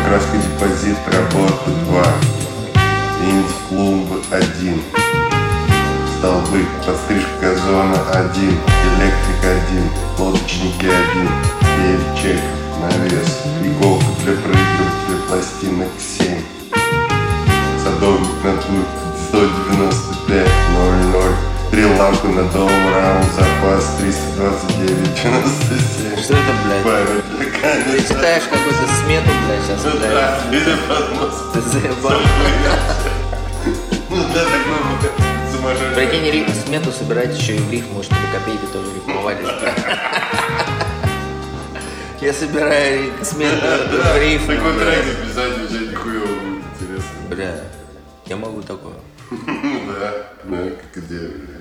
Покраска депозит, работа 2. Инди-клумбы 1. Столбы, подстрижка газона 1. Электрик 1. Лодочники 1. Пельчек, навес. Иголка для проигрывателя пластинок 7. Садовник натур 195.00. 3 лампы на дом, раунд, запас 329.97. Что это, блядь? Память для камеры. Ты читаешь какую-то смету, блядь, сейчас, Ну блядь. да, или поднос. Ты заебал. Ну да, такой вот сумасшедший. Прикинь, смету собирать еще и в рифм, может, вы копейки тоже рифмовались. Я собираю смету в рифм. Такой трек записать уже нихуево будет интересно. Бля, я могу такое. Ну да, как идея, бля.